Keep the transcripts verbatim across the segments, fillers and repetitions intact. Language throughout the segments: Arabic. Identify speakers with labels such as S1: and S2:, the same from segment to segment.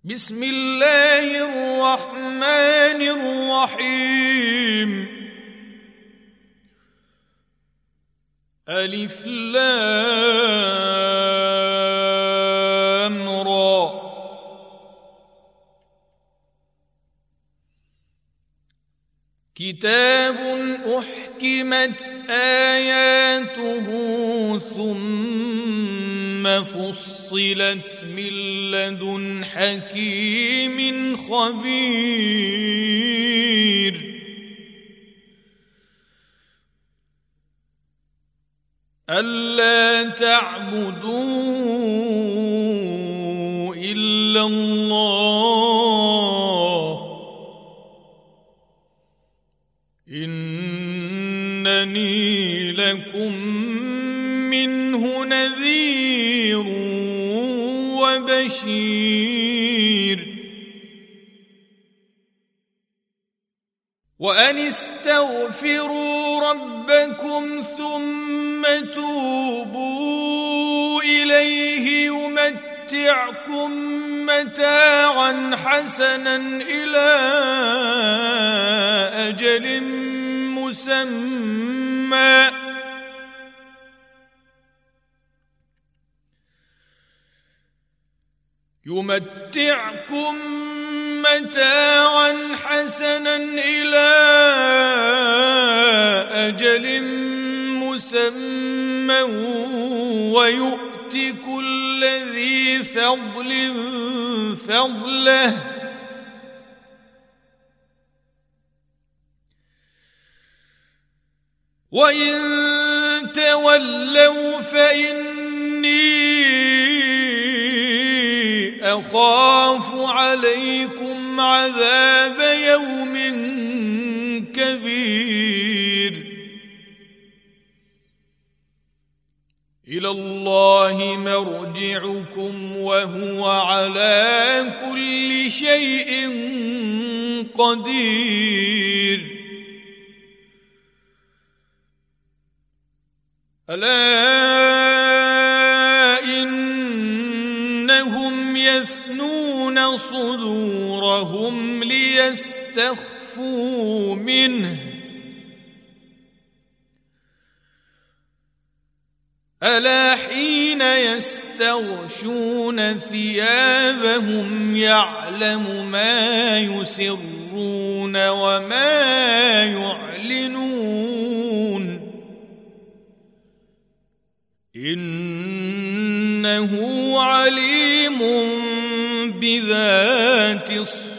S1: بسم الله الرحمن الرحيم. ألف لام را. كتاب أحكمت آياته ثم فصلت من لدن حكيم خبير. ألا تعبدوا إلا الله إنني لكم منه نذير وبشير. وأن استغفروا ربكم ثم توبوا إليه يمتعكم متاعا حسنا إلى أجل مسمى يمتعكم متاعا حسنا إلى أجل مسمى ويؤت كل ذي فضل فضله وإن تولوا فإني أخاف عليكم عذاب يوم كبير. إلى الله مرجعكم وهو على كل شيء قدير. ألا إنهم يثنون صدورهم ليستخفوا منه ألا حين يستغشون ثيابهم يعلم ما يسرون وما يعلنون إنه عليم بذات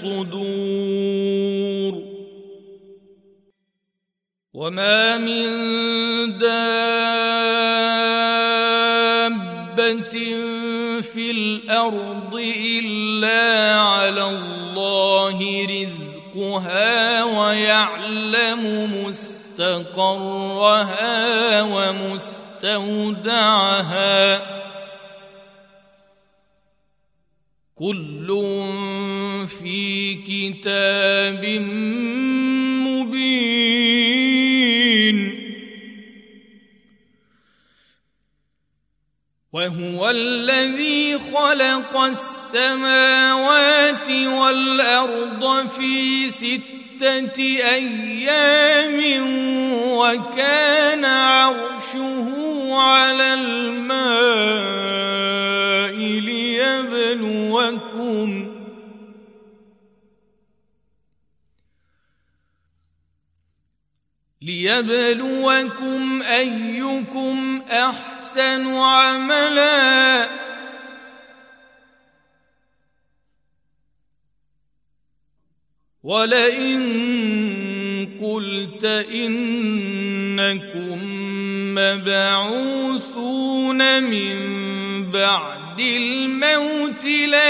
S1: الصدور. وما من دابة في الأرض إلا على الله رزقها ويعلم مستقرها ومستودعها كل في كتاب مبين. وهو الذي خلق السماوات والأرض في ستة أيام وكان عرشه على الماء ليبلوكم ليبلوكم أيكم أحسن عملا ولئن قلت إنكم مبعوثون من بعد الموت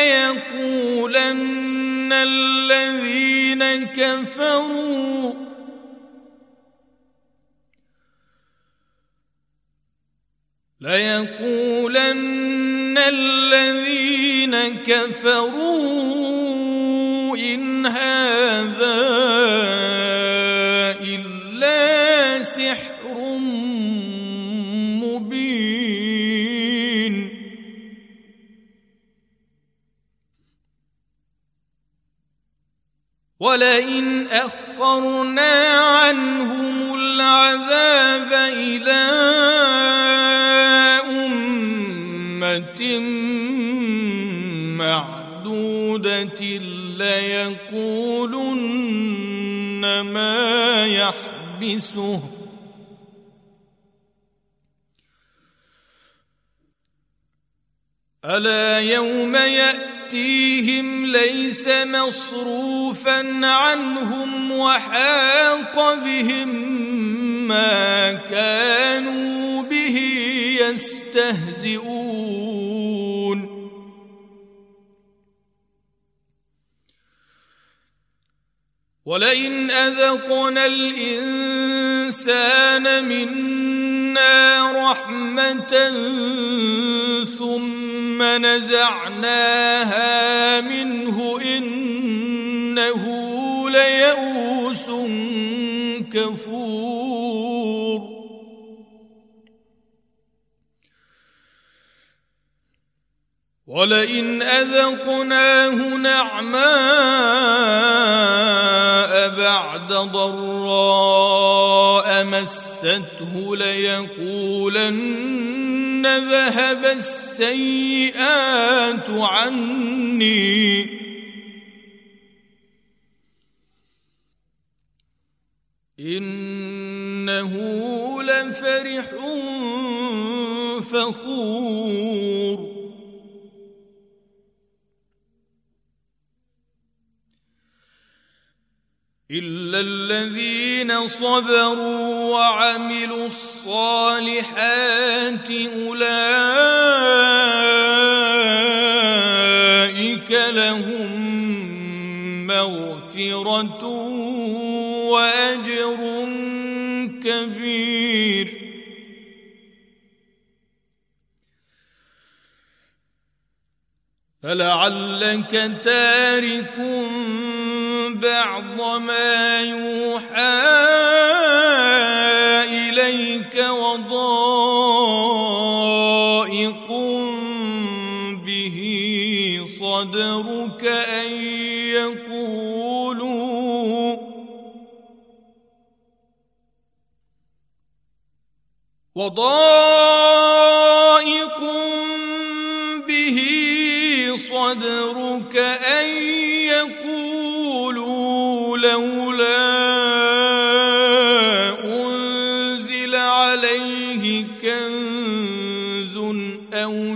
S1: ليقولن الذين كفروا ليقولن الذين كفروا إن هذا إلا سحر مبين. ولئن أخرنا عنهم العذاب إلى أمة معدودة ليقولن ما يحبسه ألا يوم يأتيهم ليس مصروفا عنهم وحاق بهم ما كانوا به يستهزئون ولئن أذقنا الإنسان منا رحمة ثم نزعناها منه إنه ليئوس كفور ولئن أذقناه نعماء بعد ضراء مسته ليقولن ذهب السيئات عني إنه لفرح فخور إلا الذين صبروا وعملوا الصالحات أولئك لهم مغفرة وأجر كبير فلعلك تارك بعض ما يوحى إليك وضائق به صدرك أن يقولوا وضائق به صدرك أن يقولوا لولا أنزل عليه كنز أو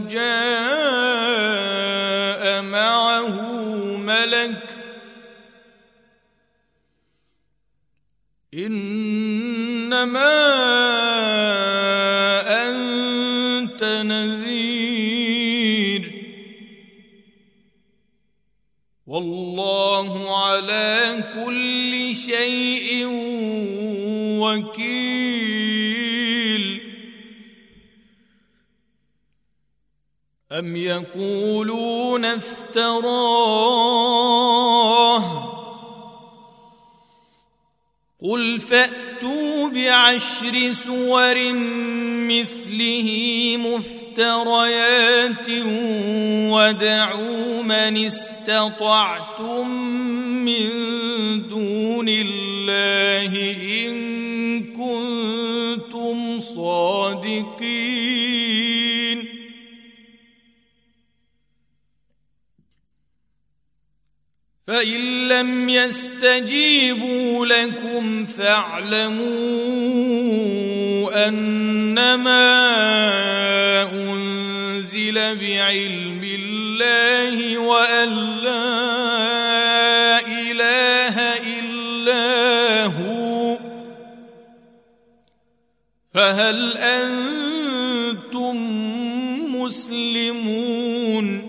S1: جاء معه ملك إنما أنت نذير والله على كل شيء وكيل أم يقولون افتراه قل فأتوا بعشر سور مثله مفتريات ودعوا من استطعتم من دون الله إن كنتم صادقين فإن لم يستجيبوا لكم فاعلموا أنما أنزل بعلم الله وأن لا إله إلا هو فهل أنتم مسلمون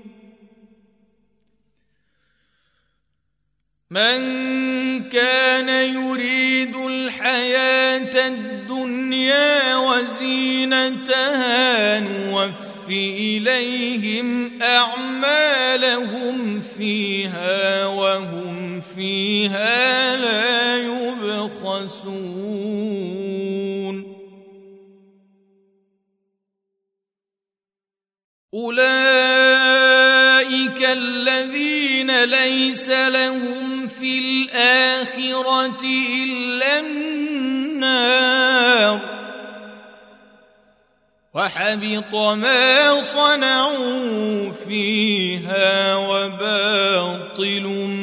S1: من كان يريد الحياة الدنيا وزينتها نوف إليهم أعمالهم فيها وهم فيها لا يبخسون أولئك الذين ليس لهم في الآخرة إلا النار وحبط ما صنعوا فيها وباطل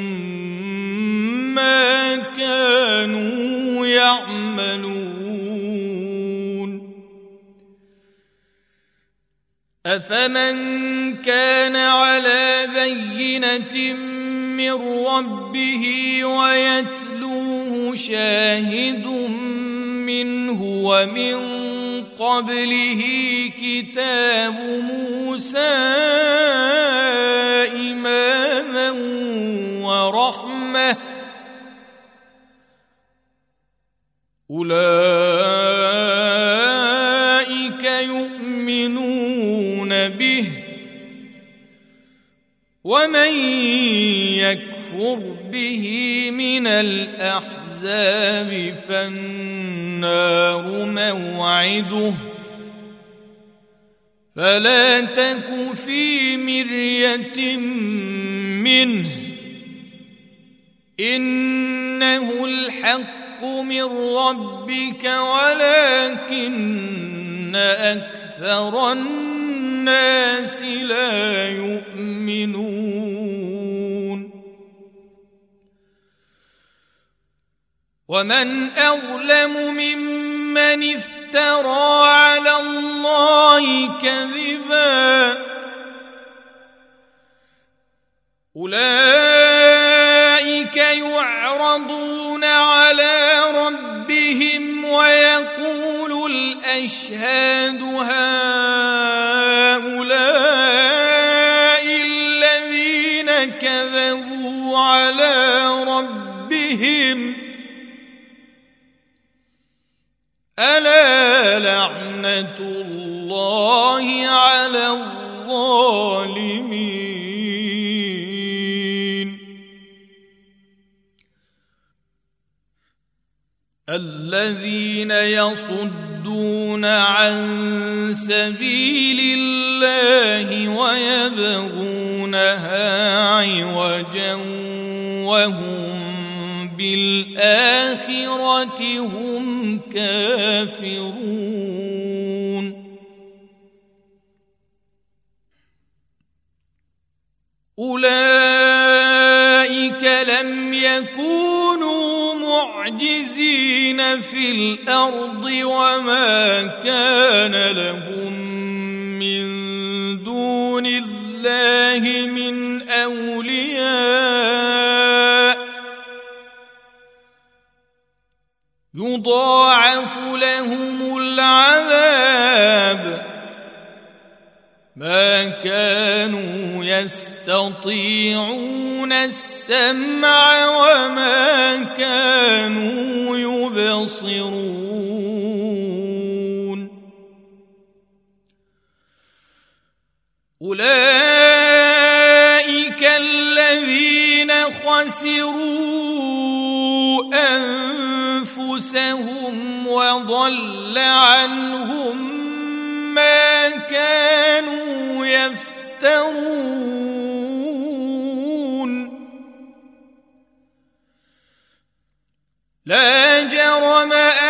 S1: ما كانوا يعملون. أفمن كان على بينة من ربه ويتلوه شاهد منه ومن قبله كتاب موسى إماما ورحمة أولئك يؤمنون به ومن يكفر به من الأحزاب فالنار موعده فلا تك في مرية منه إنه الحق من ربك ولكن أكثر الناس لا يؤمنون. ومن أظلم ممن افترى على الله كذبا أولئك يعرضون على ربهم ويقول الأشهاد هؤلاء الذين كذبوا على ربهم ألا لعنة الله على الظالمين. الذين يصدون عن سبيل الله ويبغونها عوجا وهم بالآخرة هم كافرون. أولئك لم يكونوا معجزين في الأرض وما كان لهم من دون الله من أولياء يضاعف لهم العذاب ما كانوا يستطيعون السمع وما كانوا يبصرون. أولئك الذين خسروا أنفسهم وضل عنهم ما كانوا يفترون. لا جرم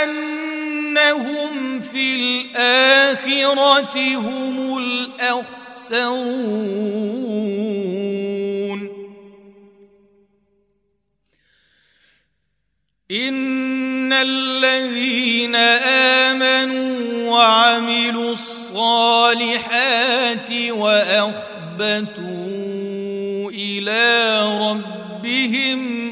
S1: أنهم في الآخرة هم الأخسرون. إن الذين آمنوا وعملوا الصالحات وأخبتوا إلى ربهم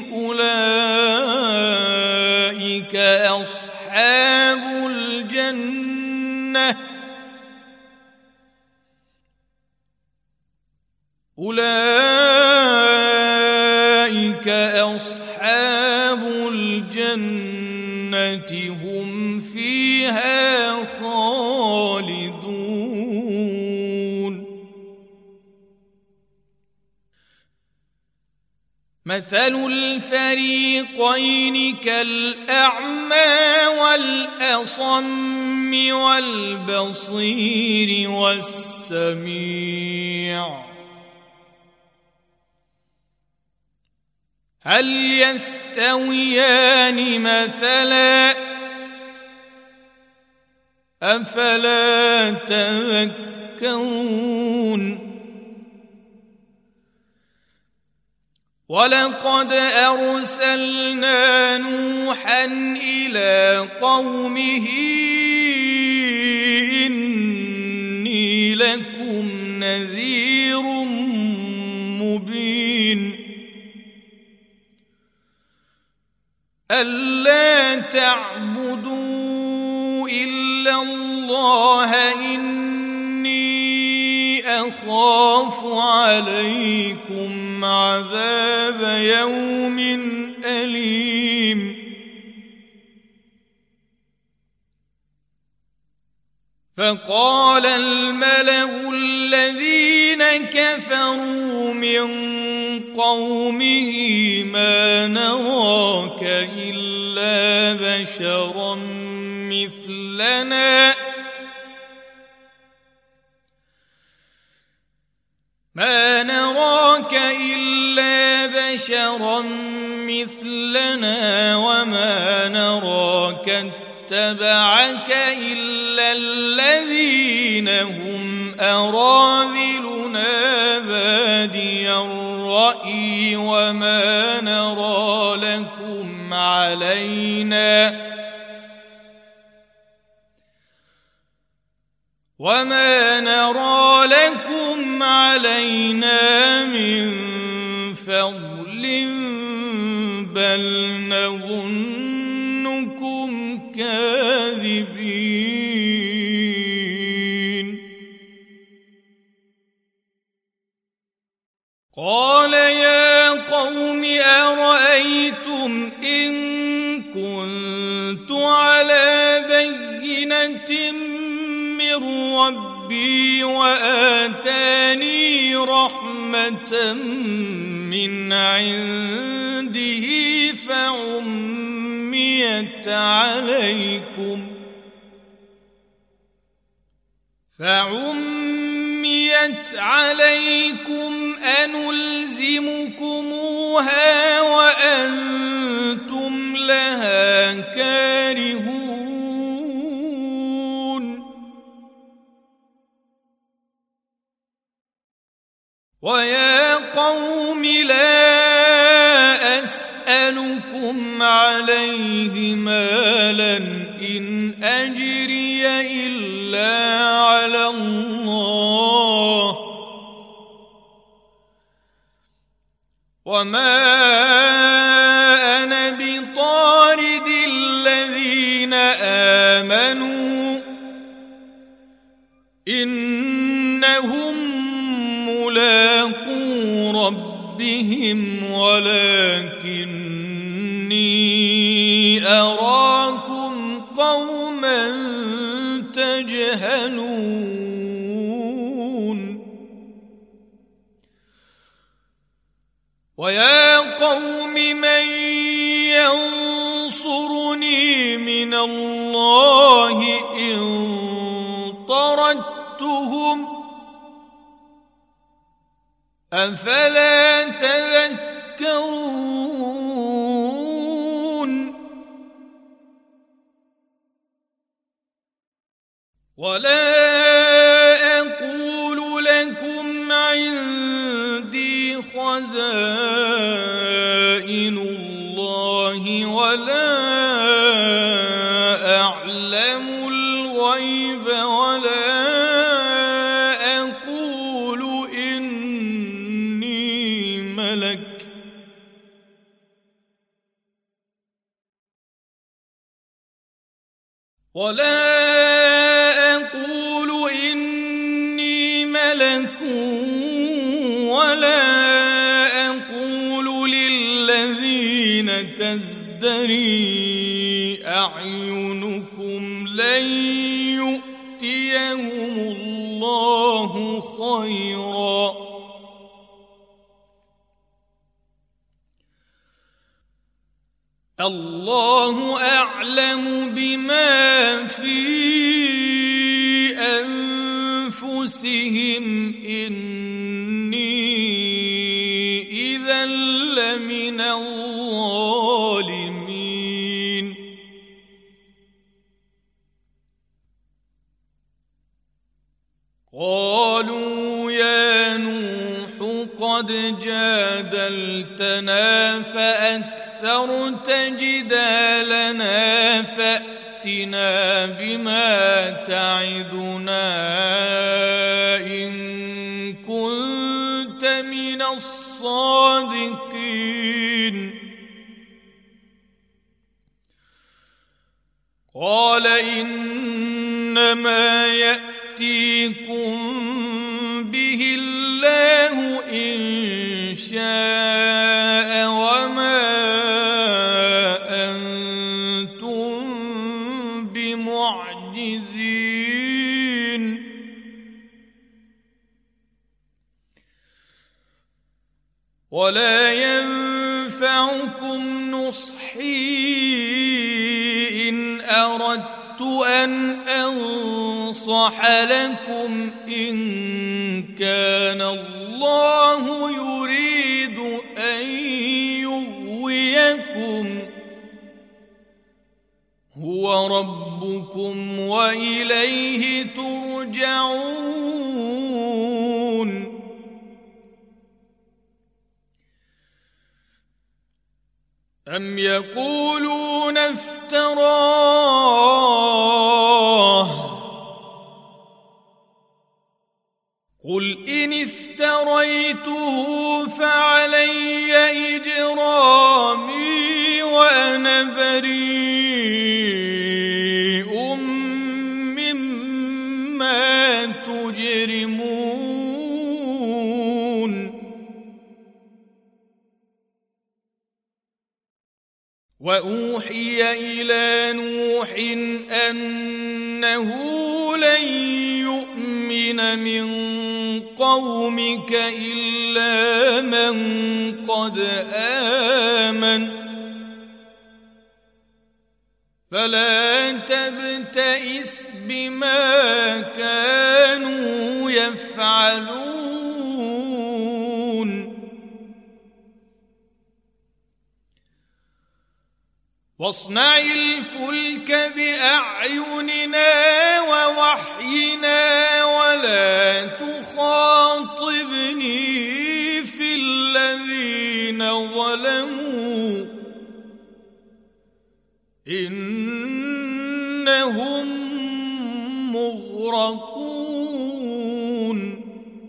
S1: أولئك أصحاب الجنة أولئك أصحاب الجنة هم فيها خالدون. مثل الفريقين كالأعمى والأصم والبصير والسميع هل يستويان مثلا أفلا تذكرون ولقد أرسلنا نوحا إلى قومه إني لكم نذير مبين ألا تعبدوا إلا الله إني أخاف عليكم عذاب يوم أليم فقال الملأ الذين كفروا من قومه ما نراك إلا بشرا مثلنا ما نراك إلا بشرا مثلنا وما نراك اتبعك إلا الذين هم أراذلنا بادي الرأي وما نرى لكم علينا وما نرى لكم علينا من فضل بل نظنكم كاذبين قال يا قوم أرأيتم إن كنت على بينة من ربي وآتاني رحمة من عنده فعميت عليكم فعميت عليكم أنلزمكموها وأنتم لها كارهون ويا قوم لا أسألكم عليه مالا إن أجري إلا على الله وما أنا بطارد الذين آمنوا إنهم ملاقو ربهم ولكني أراكم قوما تجهلون ويا قوم من ينصرني من الله إن طردتهم أفلا تذكرون ولا أقول لكم عندي خزائن الله ولا أعلم الغيب ولا أقول إني ملك ولا أقول إني ملك ولا أقول للذين تزدري أعينكم لن يؤتيهم الله خيرا الله أعلم بما في أنفسهم إني إذا لمن الظالمين قالوا يا نوح قد جادلتنا فأكثرت جدالنا فأتنا بما تعدنا إن كنت من الصادقين قال إنما يأتيكم به الله إن شاء وما أنتم بمعجزين ولا ينفعكم نصحي إن أردت أن أنصح لكم إن كان الله يريد أن يغويكم هو ربكم وإليه ترجعون أم يقولون افتراه قل إن افتريته فعلي إجرامي وأنا بريء مما تجرمون وأوحي إلى نوح أنه لن يؤمن من قومك إلا من قد آمن فلا تبتئس بما كانوا يفعلون واصنع الفلك بأعيننا ووحينا ولا تخاطبني في الذين ظلموا إنهم مغرقون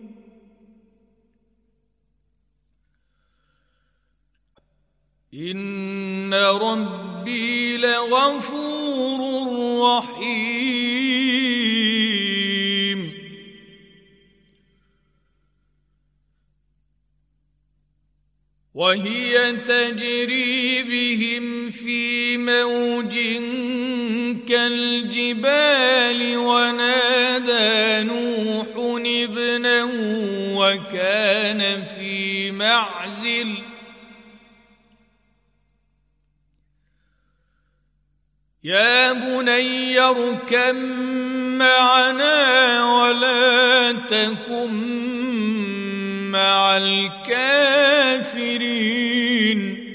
S1: إن ربي لغفور رحيم وهي تجري بهم في موج كالجبال ونادى نوح ابنه وكان في معزل يا بني اركب معنا ولا تكن مع الكافرين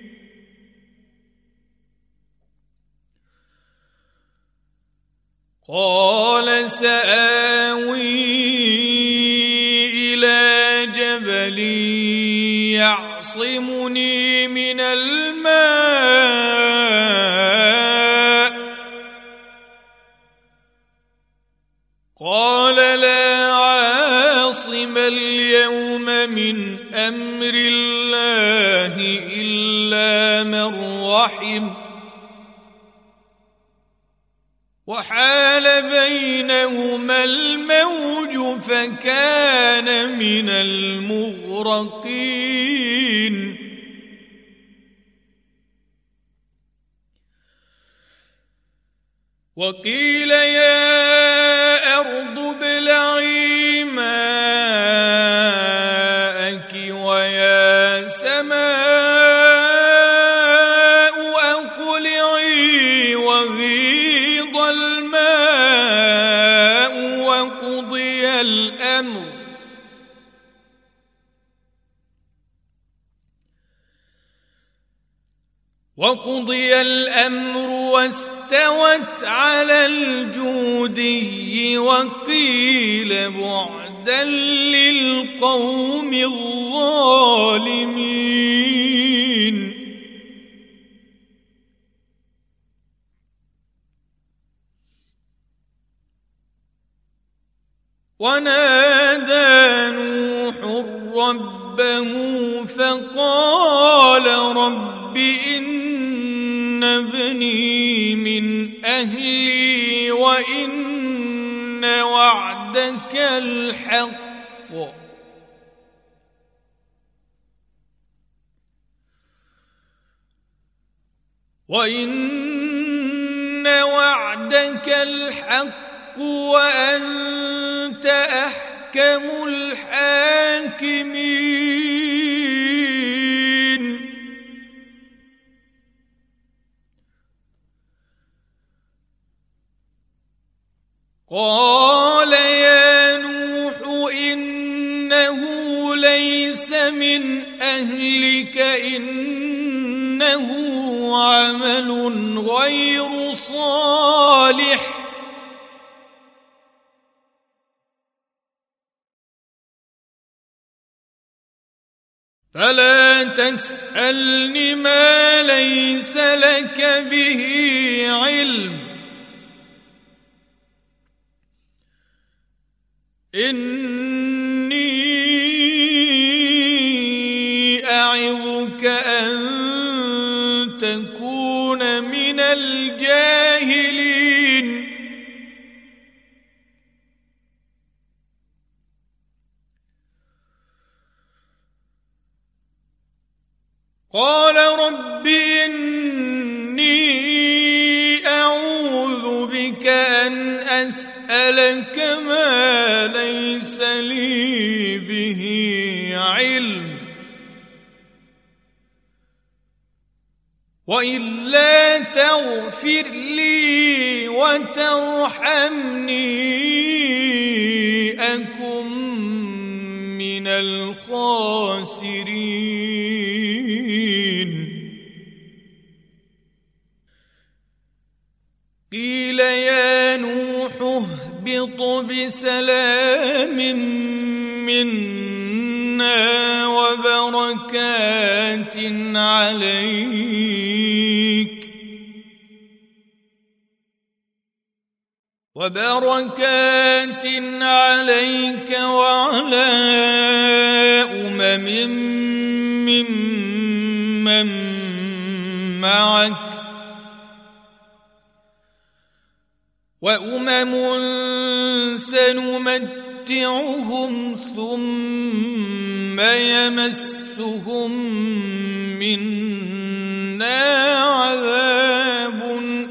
S1: قال سآوي إلى جبل يعصمني من الماء قال لا عاصم اليوم من أمر الله إلا من رحم وحال بينهما الموج فكان من المغرقين وقيل يا أرض ابلعي ماءك ويا سماء أقلعي وغيض الماء وقضي الأمر وقضي الأمر واستوت على الجودي وقيل بعدا للقوم الظالمين. ونادى نوح ربه فقال رب إن ابني من أهلي وإن وعدك الحق وإن وعدك الحق وأنت أحكم الحاكمين. قال يا نوح إنه ليس من أهلك إنه عمل غير صالح فلا تسألني ما ليس لك به علم إني أعظك أن تكون من الجاهلين. قال رب إني أعوذ بك أن أسألك ما ليس لي به علم وإلا تغفر لي وترحمني أكن من الخاسرين. قيل يا نوح اهبط بسلام منا وبركات عليك وبركات عليك وعلى أمم ممن معك وأمم سنمتعهم ثم يمسهم منا عذاب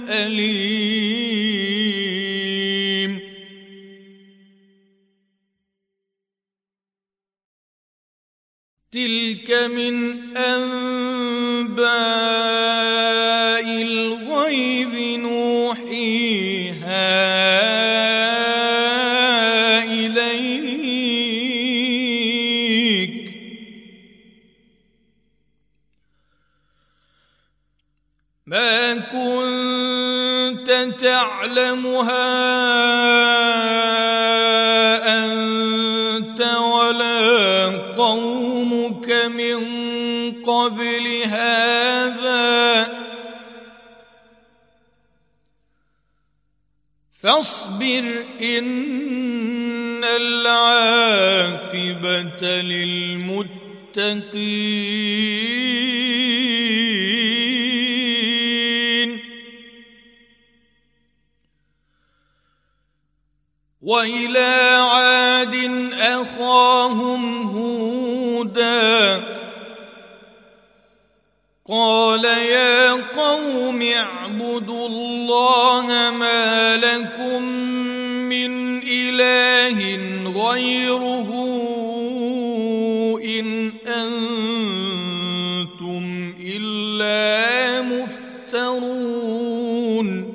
S1: أليم. تلك من أنباء الغيب نوحيها إليك ما كنت تعلمها أنت ولا قومك من قبل هذا فاصبر إن العاقبة للمتقين. وإلى عاد أخاهم هودا قال يا قوم اعبدوا الله ما لكم من إله غيره إن أنتم إلا مفترون.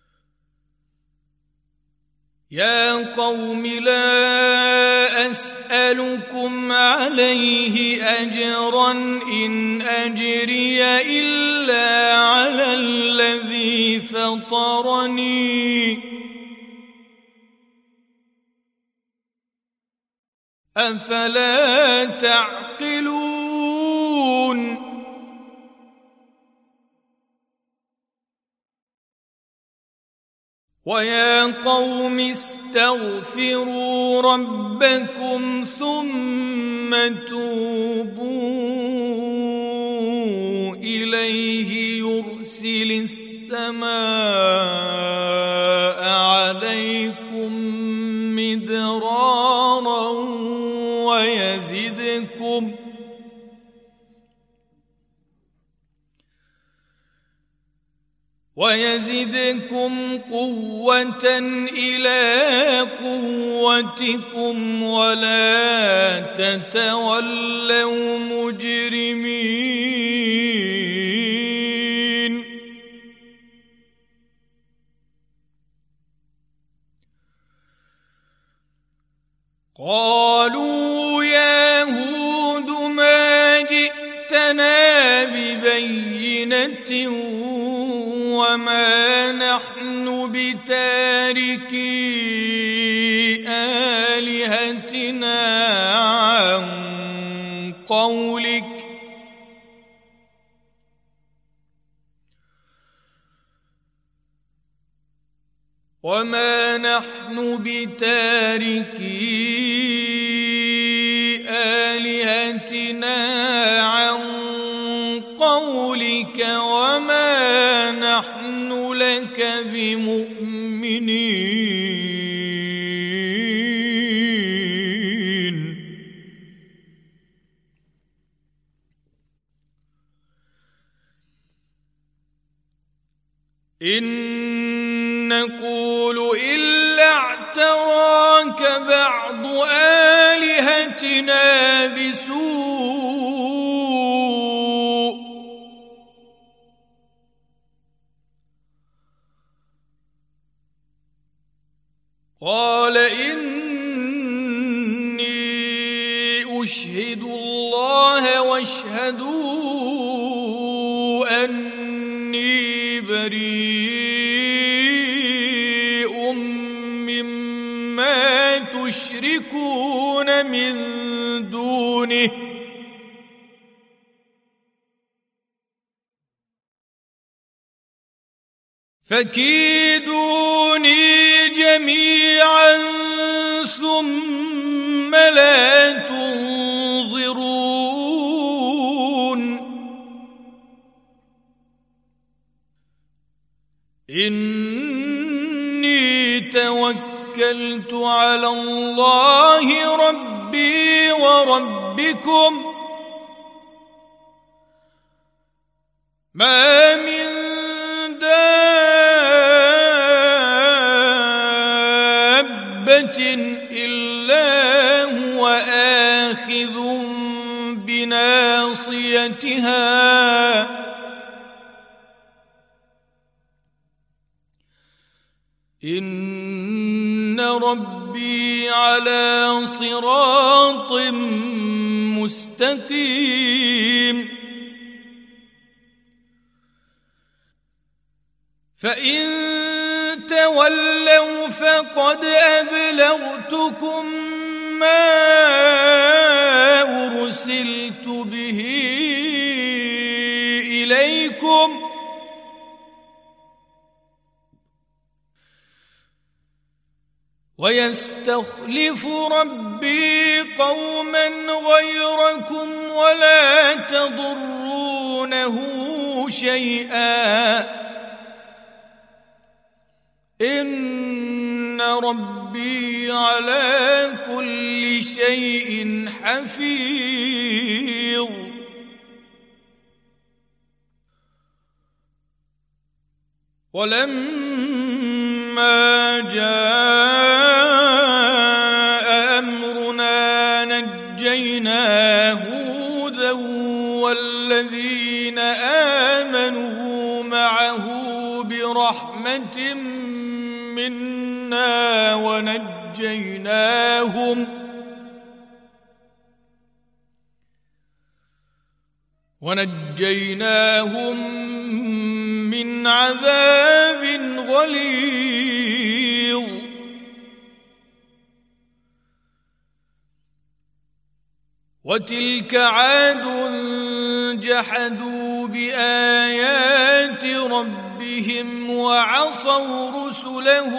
S1: يا قوم لا أسأل أسألكم عليه أجرا إن أجري إلا على الذي فطرني أفلا تعقلون ويا قوم استغفروا ربكم ثم توبوا إليه يرسل السماء عليكم مدرارا ويزدكم ويزدكم قوة إلى قوتكم ولا تتولوا مجرمين قالوا يا هود ما جئتنا ببينة وما نحن بتاركي آلهتنا عن قولك وما نحن بتاركي آلهتنا عن قولك وما نحن لك بمؤمنين إن نقول إلا اعتراك بعض آلهتنا بسوء قال إني أشهد الله واشهدوا أني بريء مما تشركون من دونه فكيدوني جميعا ثم لا تنظرون إني توكلت على الله ربي وربكم ما من إلا هو آخذ بناصيتها إن ربي على صراط مستقيم فإن تولوا فقد أبلغتكم ما أرسلت به إليكم ويستخلف ربي قوما غيركم ولا تضرونه شيئا إن ربي على كل شيء حفيظ ولما جاء أمرنا نجينا هودا والذين آمنوا معه برحمة منا ونجيناهم ونجيناهم من عذاب غليظ. وتلك عاد جحدوا بآيات ربهم وعصوا رسله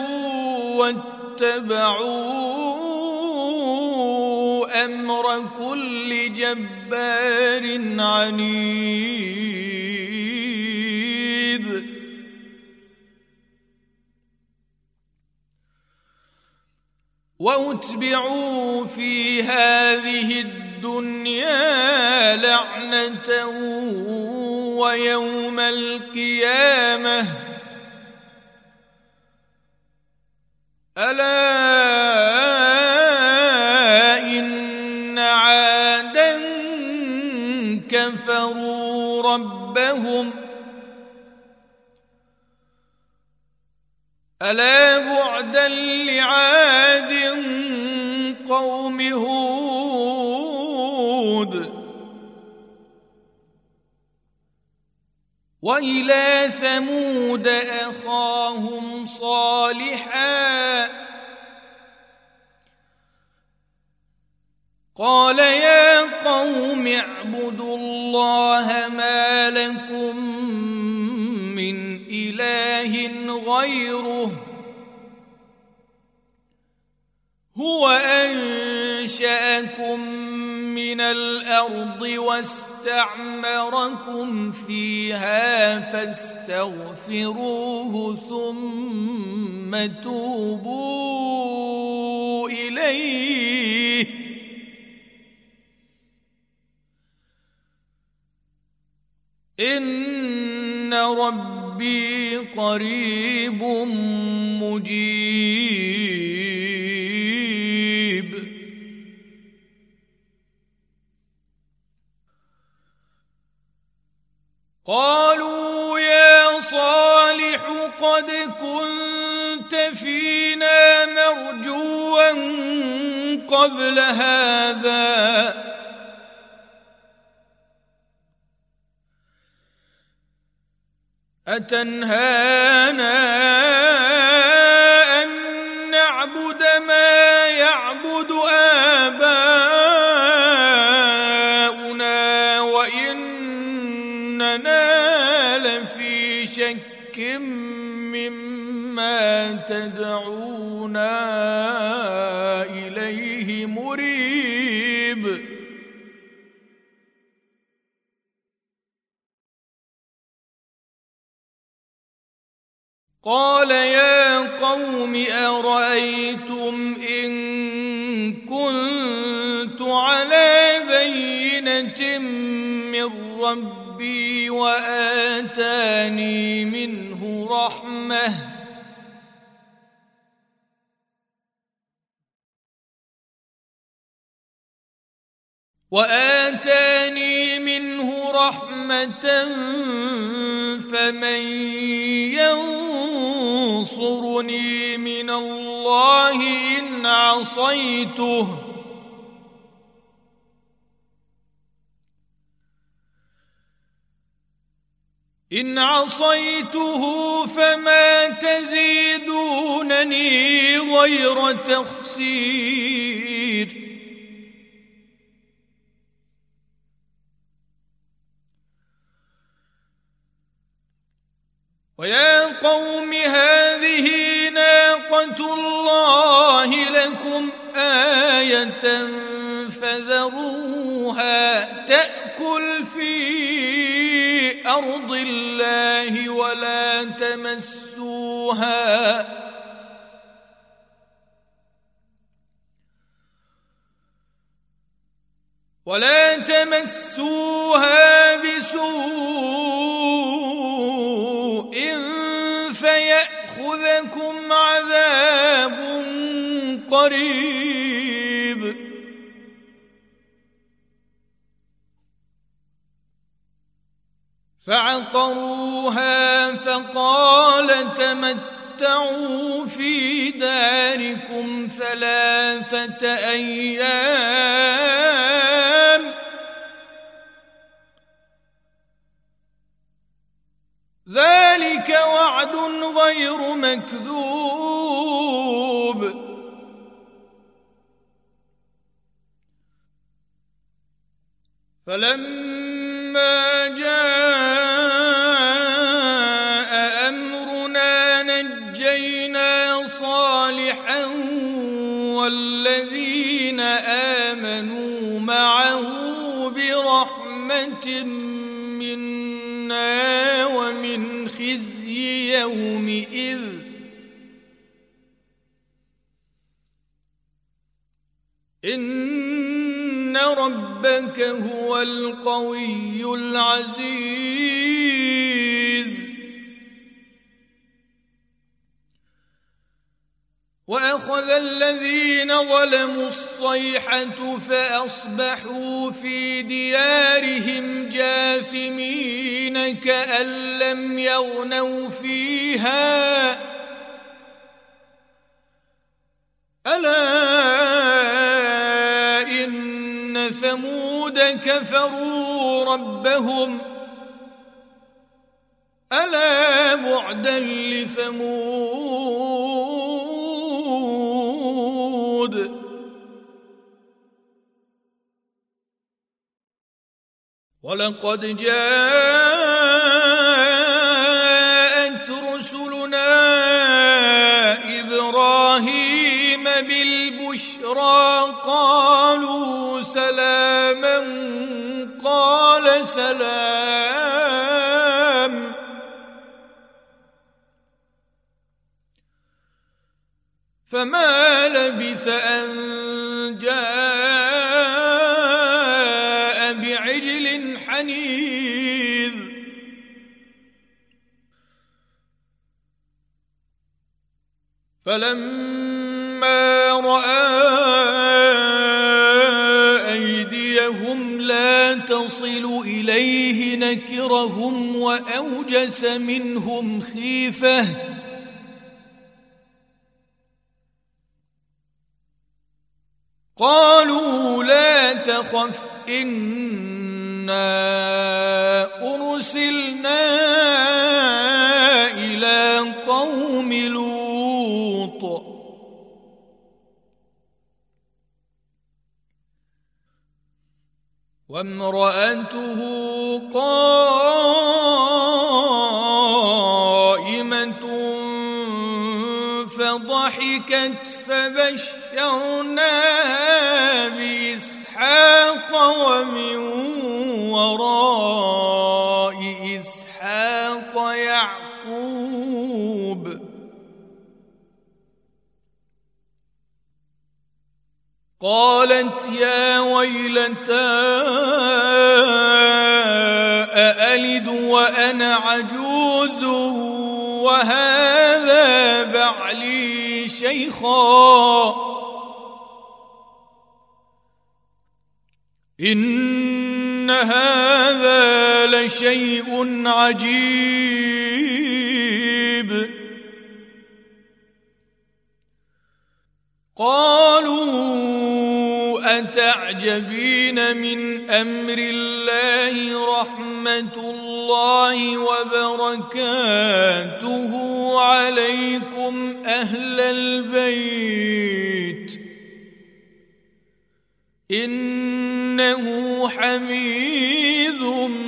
S1: واتبعوا أمر كل جبار عنيد. وأتبعوا في هذه الدنيا لعنة ويوم القيامة ألا إن عادا كفروا ربهم ألا بعدا لعاد قوم هود. وإلى ثمود أخاهم صالحا قال يا قوم اعبدوا الله ما لكم من إله غيره هو أنشأكم من الأرض واستعمركم فيها فاستغفروه ثم توبوا إليه إن ربي قريب مجيب. قالوا يا صالح قد كنت فينا مرجوا قبل هذا أتنهانا أن نعبد ما يعبد آباؤنا وإننا لفي شك مما تدعونا إليه مريب. قال يا قوم أرأيتم إن كنت على بينة من ربي وآتاني منه رحمة وآتاني منه رحمة فمن ينصرني من الله إن عصيته إن عصيته فما تزيدونني غير تخسير. ويا قوم هذه ناقة الله لكم آية فذروها تأكل في أرض الله ولا تمسوها ولا تمسوها بسوء فيأخذكم عذاب قريب. فعقروها فقال تمتعوا في داركم ثلاثة أيام مكذوب فلما جاء أمرنا نجينا صالحا والذين آمنوا معه برحمة منا ومن خزي يومئذ إن ربك هو القوي العزيز وأخذ الذين ظلموا الصيحة فأصبحوا في ديارهم جاثمين كأن لم يغنوا فيها ألا إن ثمود كفروا ربهم ألا بعدا لثمود ولقد جاءت رسلنا إبراهيم بالبشرى قالوا سلاما قال سلام فما لبث أن جاء بعجل حنيذ فلما رأى أيديهم لا تصل إليه نكرهم وأوجس منهم خيفة قالوا لا تخف إنا أرسلنا إلى قوم لوط وامرأته قائمة فضحكت فبشرناها بإسحاق ومن وراء إسحاق يعقوب قالت يا ويلتى أألد وأنا عجوز وهذا بعلي شيخا إن هذا لشيء عجيب قالوا أتعجبين من أمر الله رحمة الله وبركاته عليكم أهل البيت إنه حميد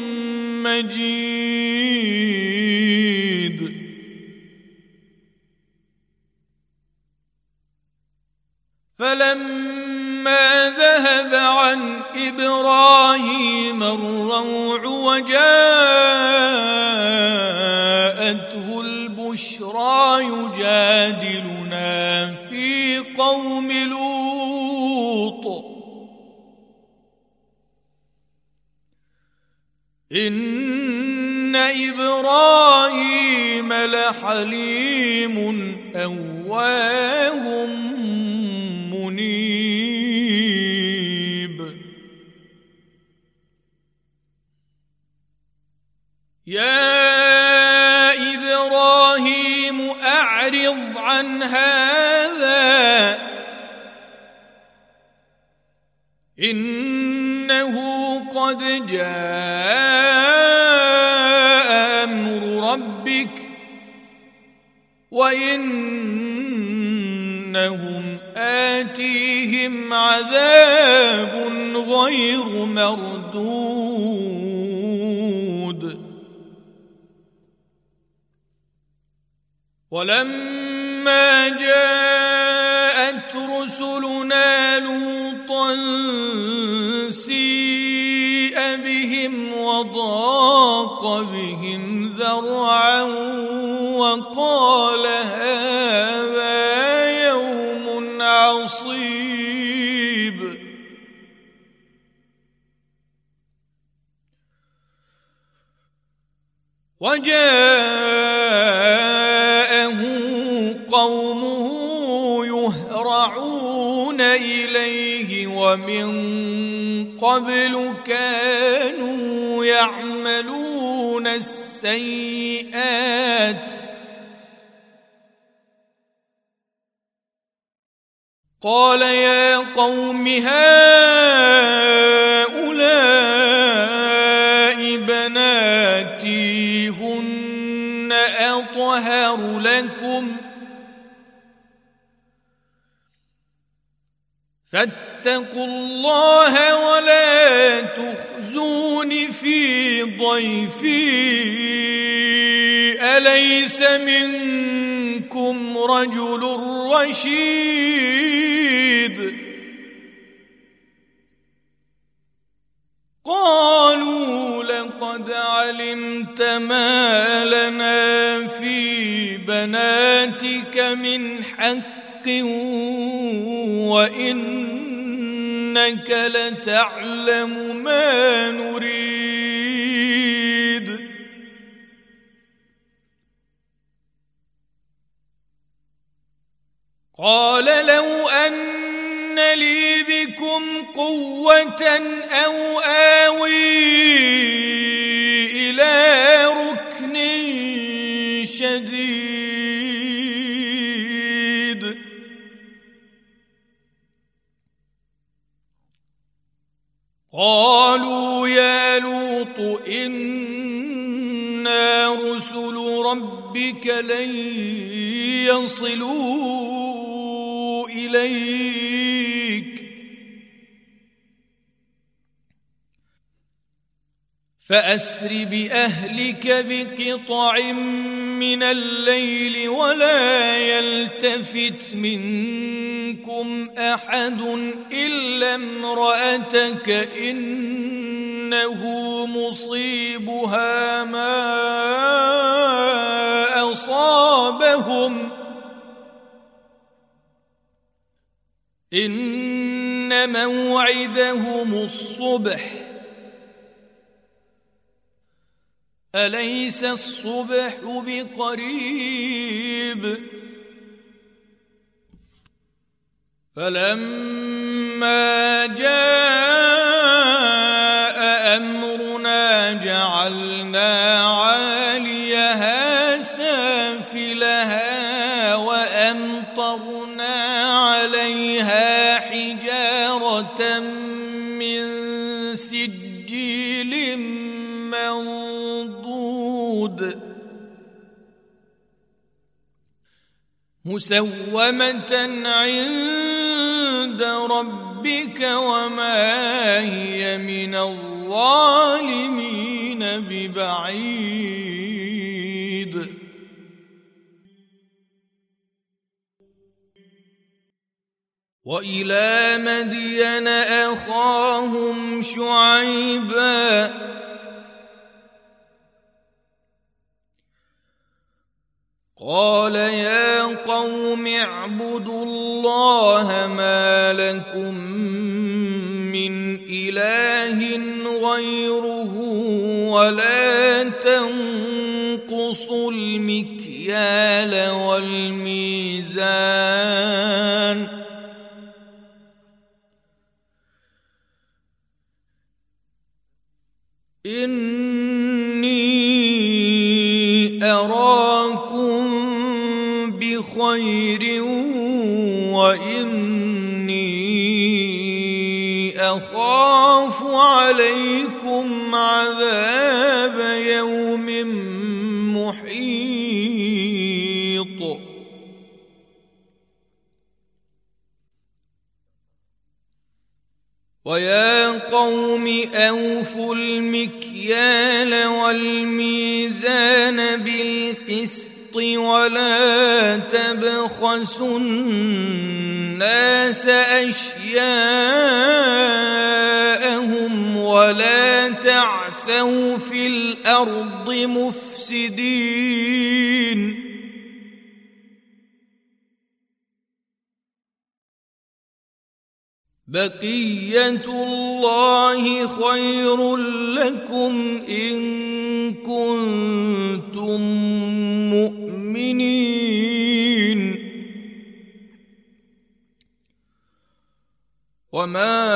S1: مجيد فلما ذهب عن إبراهيم الروع وجاءته البشرى يجادلنا في قوم لوط إن إبراهيم لحليم أواه منيب يا إبراهيم أعرض عن هذا إنه قد جاء أمر ربك وإنهم آتيهم عذاب غير مردود. ولما جاءت رسلنا لوطا سيء بهم وضاق بهم ذرعا وقال هذا يوم عصيب. وجاءه قومه يهرعون إليه ومن قبل كانوا يعملون السيئات قال يا قوم هؤلاء بناتي هن أطهر لكم فاتقوا الله ولا تخزون في ضيفي أليس منكم رجل رشيد. قالوا لقد علمت ما لنا في بناتك من حق وإنك لتعلم ما نريد. قال لو أن لي بكم قوة أو آوي إلى ركن شديد. قالوا يا لوط إنا رسل ربك لن يصلوا إليك فأسر بأهلك بقطع من الليل ولا يلتفت منكم أحد إلا امرأتك إنه مصيبها ما أصابهم إن موعدهم الصبح أليس الصبح بقريب. فلما جاء أمرنا جعلنا عاليها سافلها وأمطرنا عليها حجارة من سجيل منضود مسومة عند ربك وما هي من الظالمين ببعيد. وإلى مدين أخاهم شعيبا قال يا قوم اعبدوا الله ما لكم من إله غيره ولا تنقصوا المكيال والميزان إني أراكم بخير وإني أخاف عليكم عذاب يوم محيط. ويا قوم أوفوا المكيال والميزان بالقسط ولا تبخسوا الناس أشياءهم ولا تعثوا في الأرض مفسدين بقية الله خير لكم إن كنتم مؤمنين وما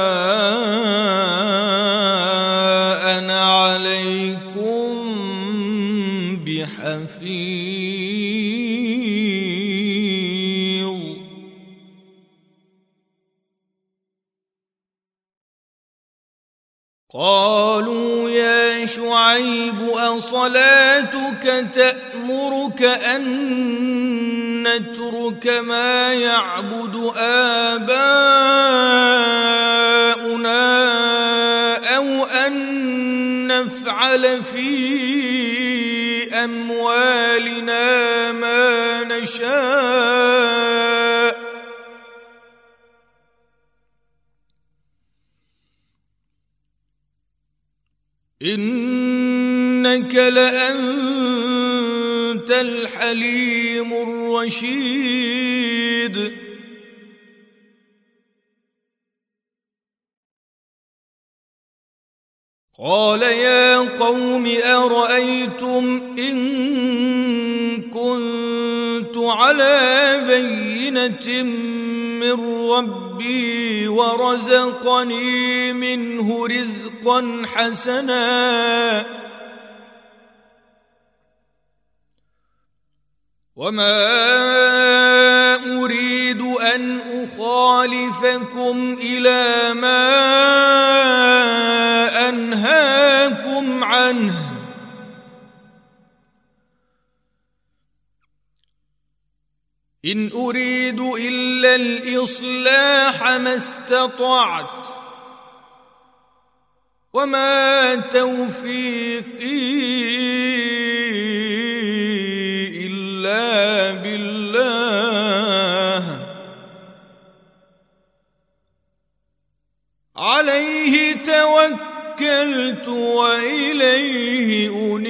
S1: أنا عليكم بحفيظ قالوا يا شعيب أصلاتك تأمرك أن نترك ما يعبد آباؤنا أو أن نفعل في أموالنا ما نشاء إنك لأنت الحليم الرشيد قال يا قوم أرأيتم إن كنت على بينة من ربي ورزقني منه رزقا حسنا وما أريد أن أخالفكم إلى ما أنهاكم عنه إن أريد إلا الإصلاح ما استطعت وما توفيقي إلا بالله عليه توكلت وإليه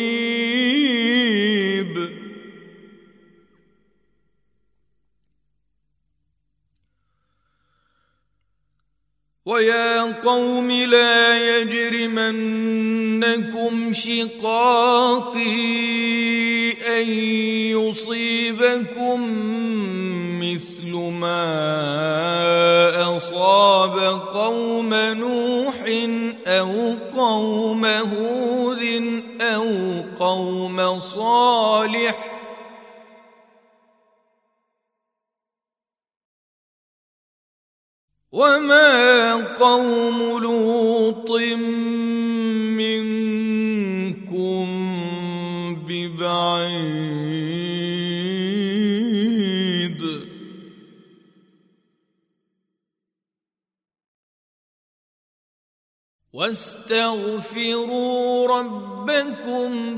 S1: أنيب ويا قوم لا يجرمنكم شقاقي أن يصيبكم مثل ما أصاب قوم نوح أو قوم هود أو قوم صالح وما قوم لوط منكم ببعيد واستغفروا ربكم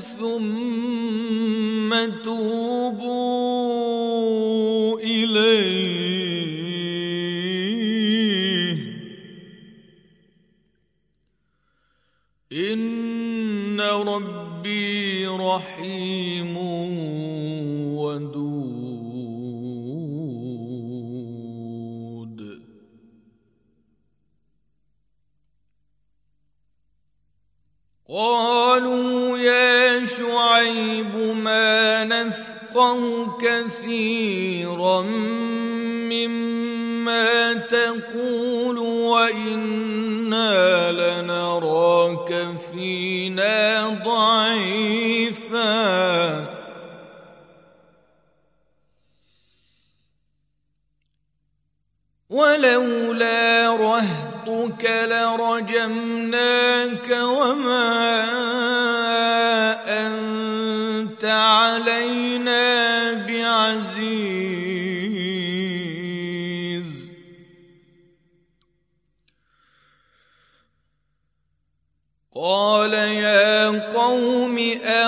S1: ثم توبوا إليه إن ربي رحيم ودود قالوا يا شعيب ما نفقه كثيرا مما تقول وإنا لنراك فينا ضعيفا ولولا رهطك لرجمناك وما أنت علينا بعزيز قال يا قوم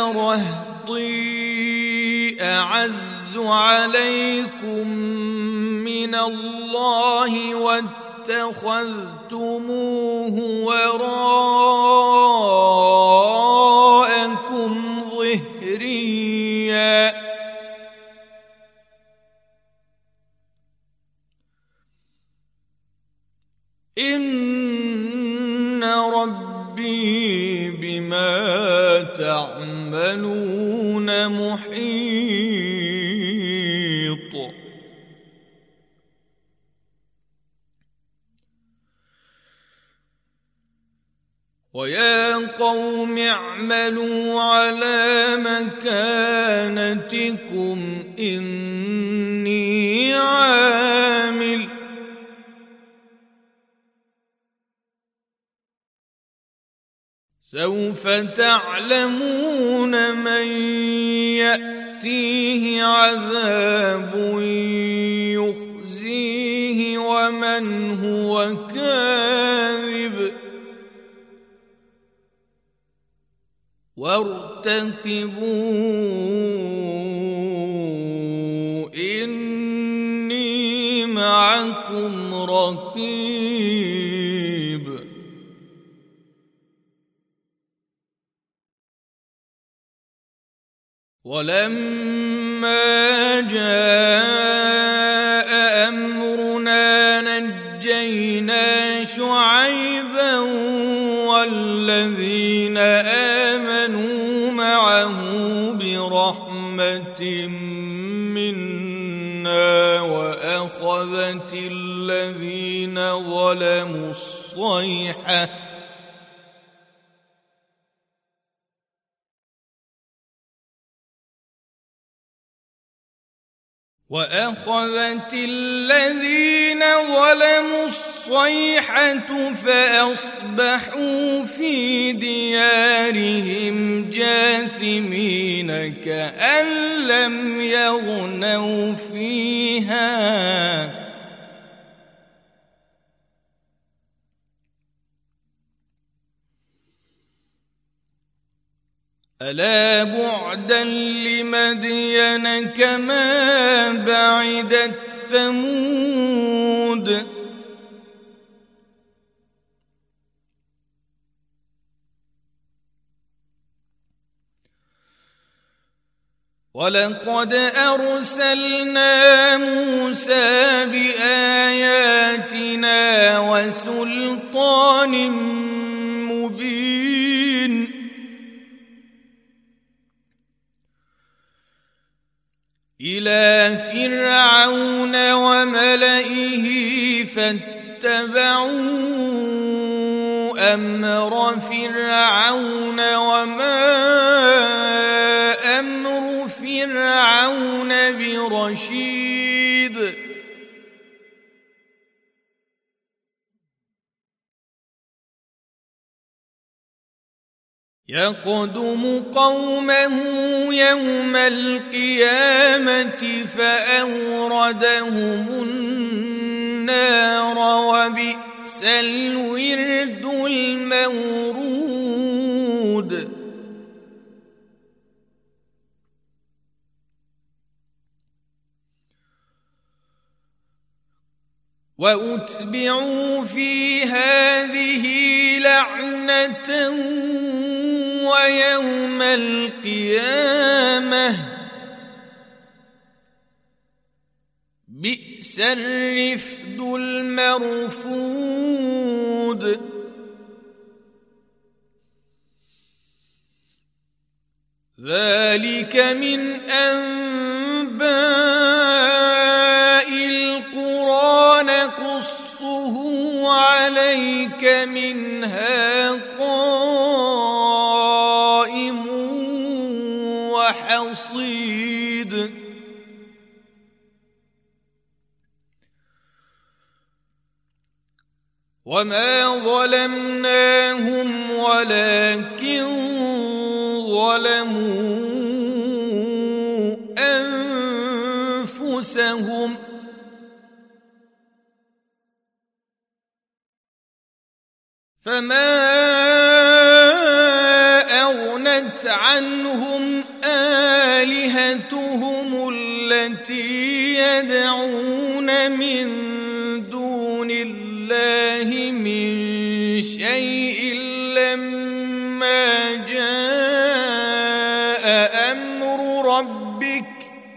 S1: أرهطي أعز عليكم من الله واتخذتموه وراءكم ظهريا إن ربي بما تعملون محيط ويا قوم اعملوا على مكانتكم إني عامل سوف تعلمون من يأتيه عذاب يخزيه ومن هو كاذب وارتقبوا إني معكم رقيب ولما جاء أمرنا نجينا شعيبا والذين آمنوا معه برحمة منا وأخذت الذين ظلموا الصيحة وأخذت الذين ظلموا الصيحة فأصبحوا في ديارهم جاثمين كأن لم يغنوا فيها ألا بعدا لمدين كما بعدت ثمود ولقد أرسلنا موسى بآياتنا وسلطان مبين إلى فرعون وملئه فاتبعوا أمر فرعون وما أمر فرعون برشيد يقدم قومه يوم القيامة فأوردهم النار وبئس الورد المورود وأتبعوا في هذه لعنة ويوم القيامة بئس الرفد المرفود ذلك من أنباء القرى نقصه عليك منها قائم وحصيد وما ظلمناهم ولكن ظلموا أنفسهم فما وذهبت عنهم آلهتهم التي يدعون من دون الله من شيء لما جاء أمر ربك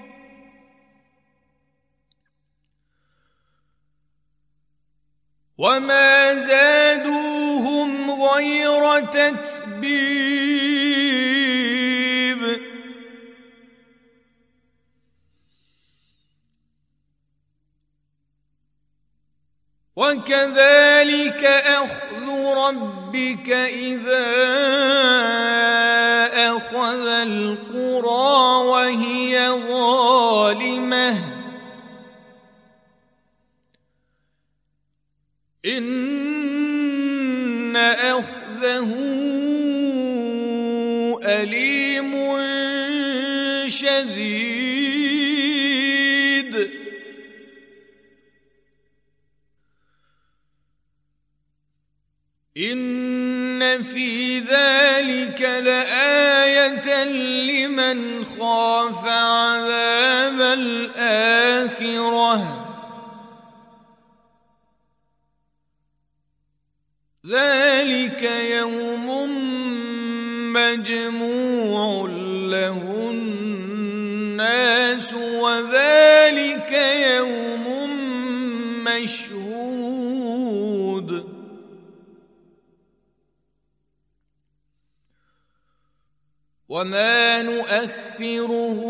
S1: وما زادوهم غير تتبيب وكذلك أخذ ربك إذا أخذ القرى وهي ظالمة إن أخذه أليم شديد إن في ذلك لآية لمن خاف عذاب الآخرة ذلك يوم مجموع له الناس وذلك يوم مشهود وما نؤخره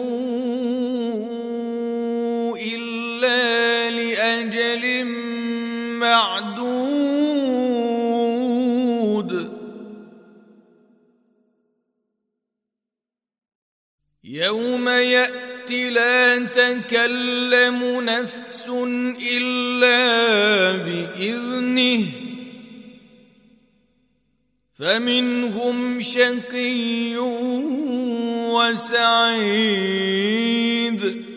S1: إلا لأجل معدود يوم يأتي لا تكلم نفس إلا بإذنه فمنهم شقي وسعيد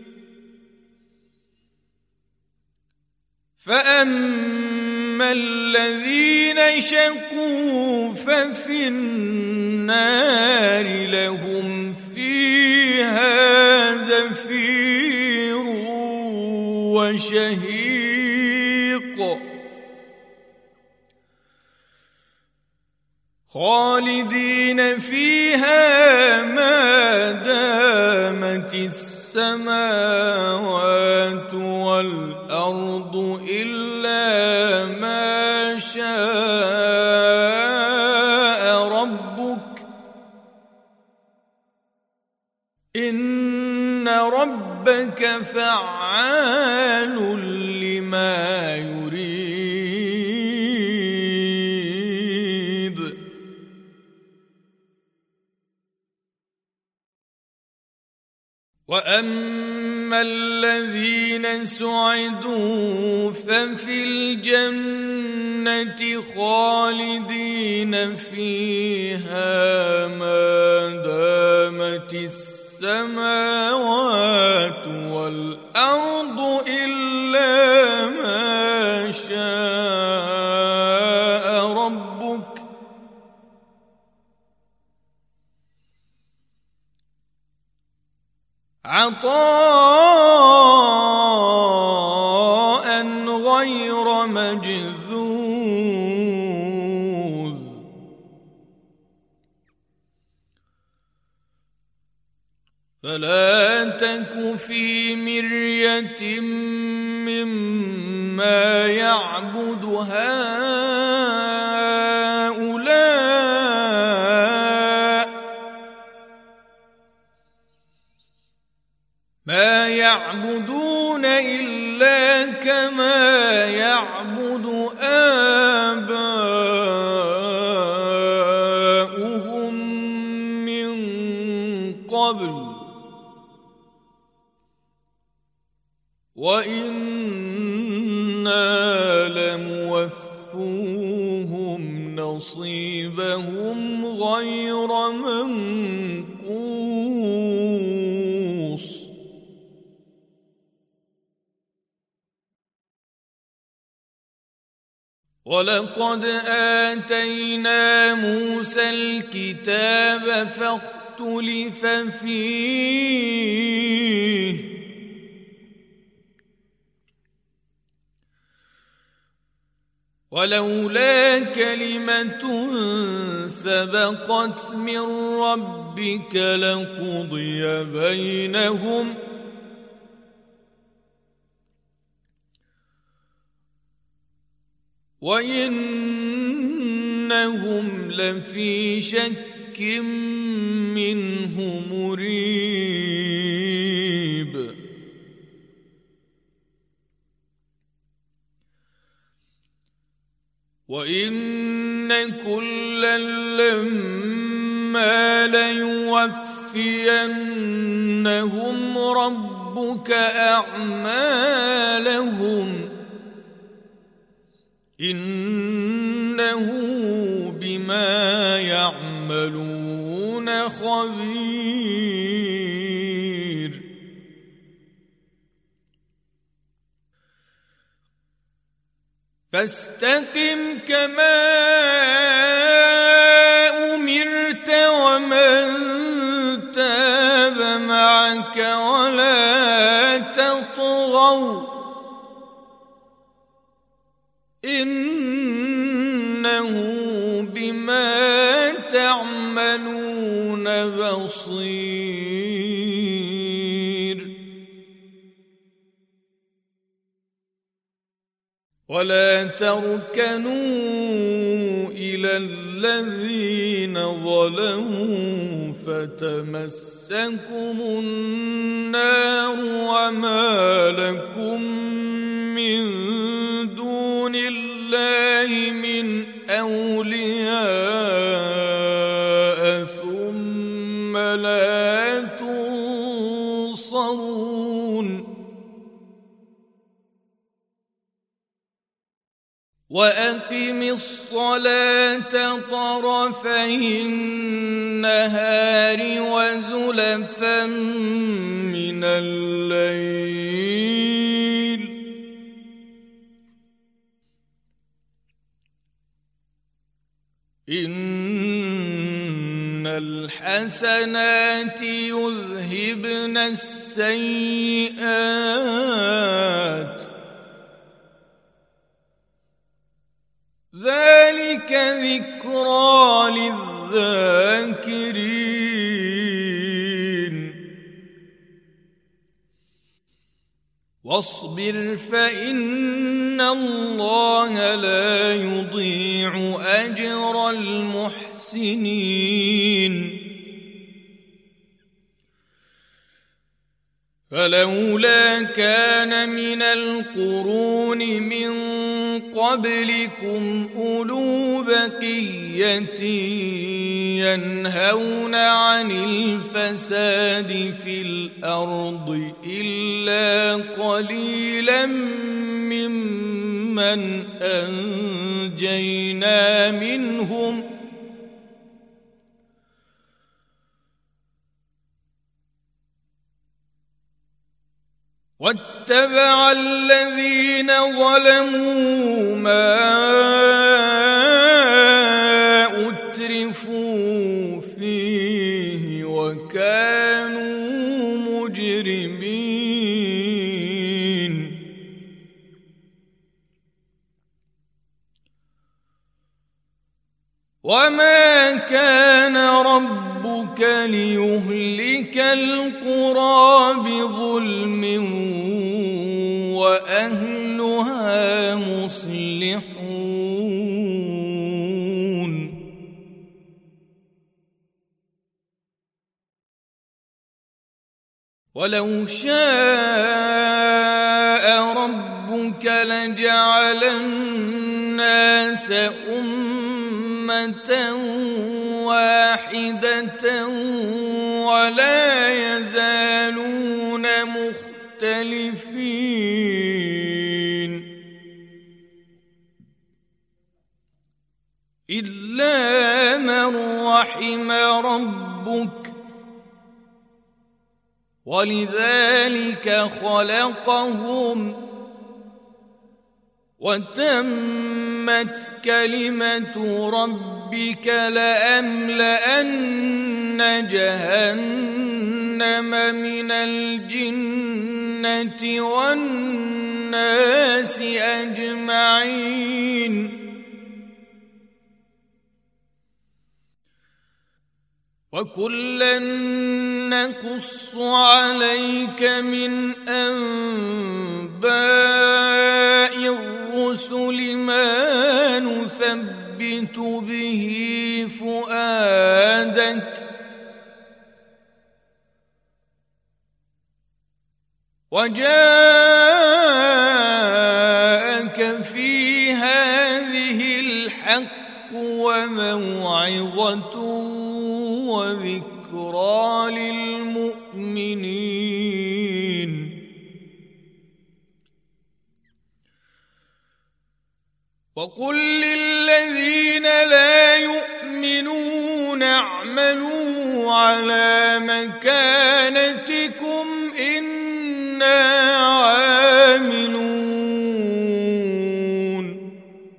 S1: فأما الذين شقوا ففي النار لهم فيها زفير وشهيق خالدين فيها ما دامت السماوات والأرض إلا ما شاء ربك إن ربك فعال لما يريد وأما الذين سعدوا ففي الجنة خالدين فيها ما دامت السماوات والأرض إلا ما شاء ربك عطاء غير مجذوذ فلا تك في مرية مما يعبد هؤلاء ما يعبدون إلا كما يعبد آباؤهم من قبل وإنا لموفوهم نصيبهم غير منقوص ولقد آتينا موسى الكتاب فاختلف فيه ولولا كلمة سبقت من ربك لقضي بينهم وإنهم لفي شك منه مريب وإن كلا لما ليوفينهم ربك أعمالهم إنه بما يعملون خبير فاستقم كما أمرت ومن تاب معك ولا تطغوا إنه بما تعملون بصير ولا تركنوا إلى الذين ظلموا فتمسكم النار وما لكم من دون الله من أولياء ثم لا تنصرون وأقم الصلاة طرفي النهار وزلفا من الليل إن الحسنات يذهبن السيئات ذلك ذكرى للذاكرين واصبر فإن الله لا يضيع أجر المحسنين فلولا كان من القرون من قبلكم أولو بقية ينهون عن الفساد في الأرض إلا قليلا ممن أنجينا منهم واتبع الذين ظلموا ما أترفوا فيه وكانوا مجرمين وما كان ربك ليهلك القرى بظلم وأهلها مصلحون ولو شاء ربك لجعل الناس أمة واحدة ولا يزالون مختلفين إلا من رحم ربك ولذلك خلقهم وتمت كلمة ربك لأملأن جهنم من الجنة والناس أجمعين وكلا نقص عليك من أنباء الرسل ما نثبت به فؤادك وجاءك في هذه الحق وموعظة وذكرى للمؤمنين وقل للذين لا يؤمنون اعملوا على مكانتكم إنا عاملون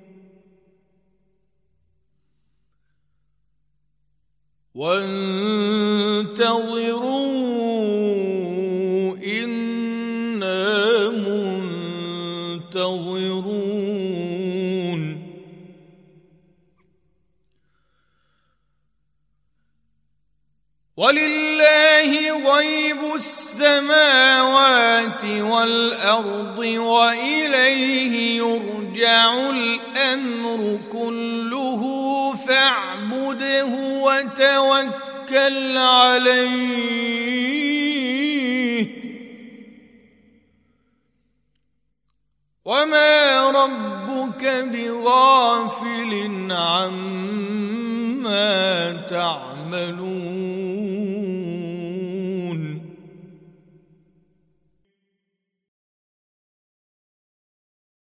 S1: وانتظروا إنا منتظرون ولله غيب السماوات والأرض وإليه يرجع الأمر كله فاعبده وتوكل عليه وما ربك بغافل عما تعملون